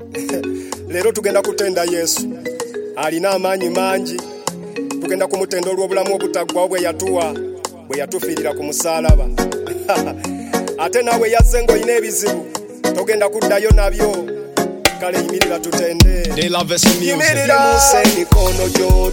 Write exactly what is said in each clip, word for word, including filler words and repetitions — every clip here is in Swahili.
Lero tugenda kutenda Yesu alina amanyi manji. Tugenda kumutenda olw'obulamu obutaggwa bwe yatuwa, bwe yatufirira ku musalaba. Ate nawe yazze ng'olina ebizibu togenda kuddayo nabyo. Kale yimirira tutende. They love us in music. Yimirira emikono gyo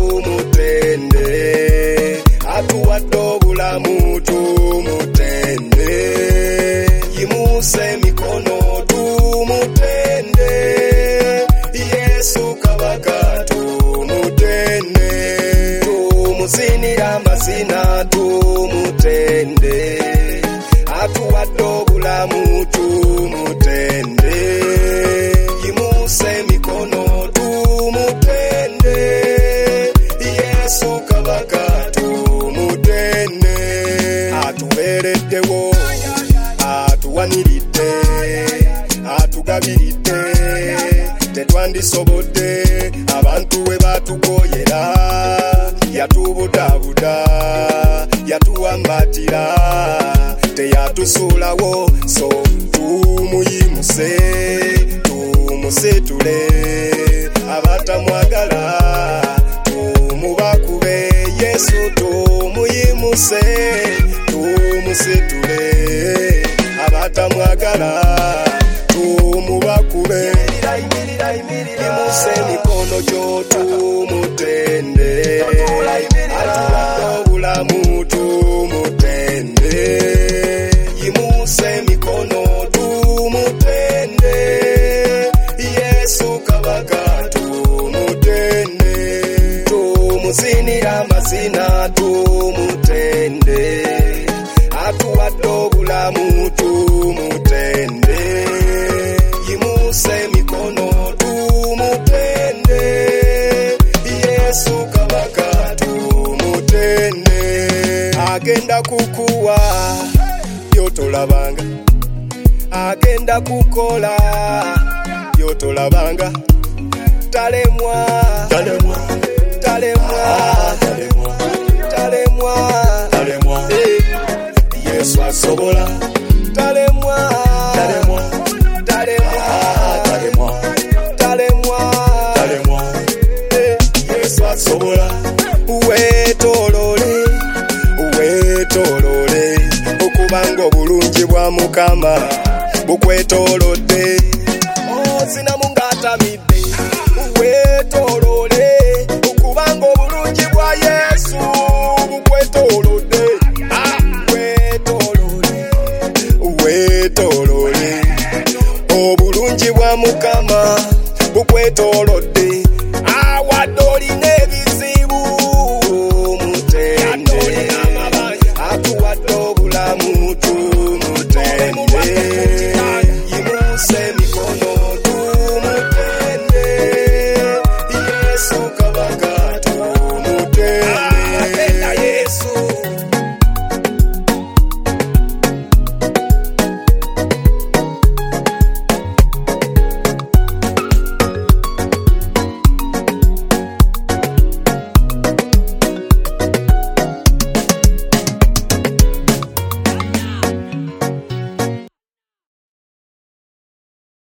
tumutende, atuwadde obulamu tumutende. Yimuse emikono tumutende, Yesu kabaka tumutende. Tumuzinira amazina tumutende, atuwadde obulamu tumutende. Yimuse emikono tumutende, Yesu kabaka tumutende. Atubereddewo, atuwaniridde, atugabiridde, tetwandisobodde abantu we batugoyera. Yatubudabuda, yatuwambatira, teyatusuulawo. So tumuyimuse, tumusetule, abatamwagala tumubakube. Yesu tumuyimuse, tumusetule, abatamwagala tumubakube. Yimuse emikono gyo tumutende, atuwadde obulamu tumutende. Yimuse emikono tumutende, Yesu kabaka tumutende. Tumuzinira amazina tumutende, atuwadde obulamu tumutende. Yimuse emikono tumutende, Yesu kabaka tumutende. Agenda kukuwa byotolabanga, agenda kukola byotolabanga. Talemwa, Talemwa, talemwa, talemwa, talemwa, talemwa. Eh, Yesu asobola. Talemwa, Talemwa, talemwa, talemwa, talemwa, talemwa. Eh, Yesu asobola. Wetolole, wetolole, okubanga obulungi bwa Mukama bukwetolodde. Ozina mungatamidde, wetolole, okubanga obulungi bwa Yesu bukwetolodde. Ah, wetolole, wetolole, obulungi bwa Mukama bukwetolodde. Awadde olina ebizibu tumutende, atuwadde obulamu tumutende.